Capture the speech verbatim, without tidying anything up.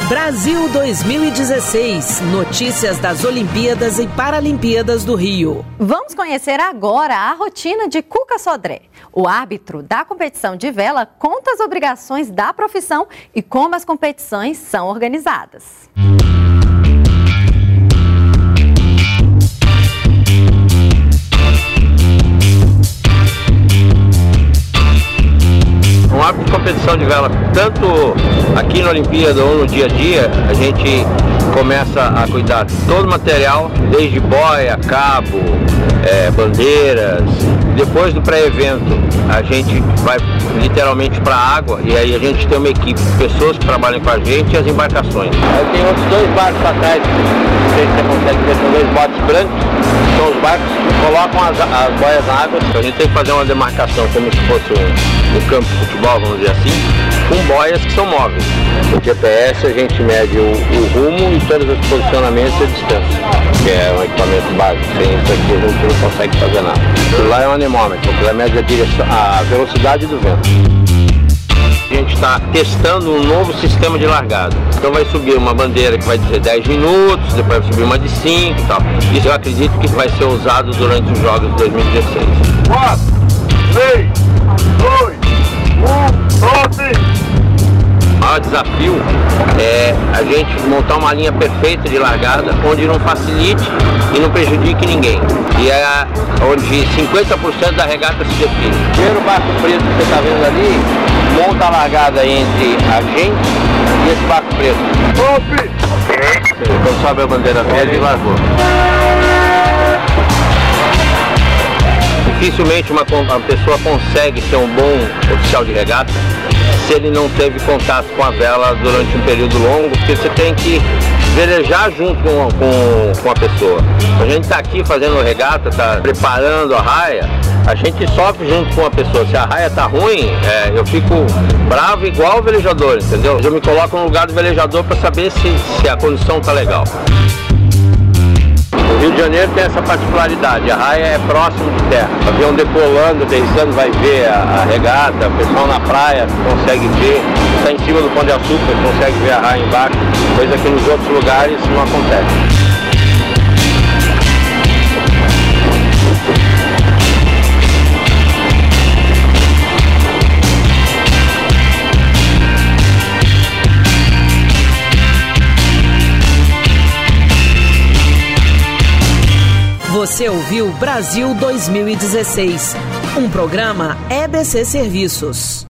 Brasil dois mil e dezesseis. Notícias das Olimpíadas e Paralimpíadas do Rio. Vamos conhecer agora a rotina de Cuca Sodré. O árbitro da competição de vela conta as obrigações da profissão e como as competições são organizadas. Um árbitro de competição de vela, tanto aqui na Olimpíada ou no dia a dia, a gente começa a cuidar de todo o material, desde boia, cabo, é, bandeiras. Depois do pré-evento, a gente vai literalmente para a água e aí a gente tem uma equipe de pessoas que trabalham com a gente e as embarcações. Aí tem outros dois barcos atrás, não sei se você consegue ver, são dois botes brancos, são os barcos que colocam as, as boias na água. Então a gente tem que fazer uma demarcação como se fosse um, um campo de futebol, vamos dizer assim, com boias que são móveis. No G P S a gente mede o, o rumo e todos os posicionamentos e a distância, que é um equipamento básico. Sem isso aqui a gente não consegue fazer nada. Isso lá é um anemômetro, que mede a, direção, a velocidade do vento. A gente está testando um novo sistema de largada. Então vai subir uma bandeira que vai dizer dez minutos, depois vai subir uma de cinco e tal. Isso eu acredito que vai ser usado durante os Jogos de dois mil e dezesseis. quatro, três, dois, um, doze! O maior desafio é a gente montar uma linha perfeita de largada onde não facilite e não prejudique ninguém. E é onde cinquenta por cento da regata se define. O primeiro barco preto que você está vendo ali monta a largada entre a gente e esse barco preto. Então sobe a bandeira verde e largou. Dificilmente uma, uma pessoa consegue ser um bom oficial de regata se ele não teve contato com a vela durante um período longo, porque você tem que velejar junto com, com, com a pessoa. A gente está aqui fazendo regata, está preparando a raia, a gente sofre junto com a pessoa. Se a raia está ruim, é, eu fico bravo igual o velejador, entendeu? Eu me coloco no lugar do velejador para saber se, se a condição está legal. O Rio de Janeiro tem essa particularidade, a raia é próximo de terra. O avião decolando, deslizando, vai ver a, a regata, o pessoal na praia consegue ver, está em cima do Pão de Açúcar, consegue ver a raia embaixo, coisa que nos outros lugares não acontece. Você ouviu Brasil dois mil e dezesseis, um programa E B C Serviços.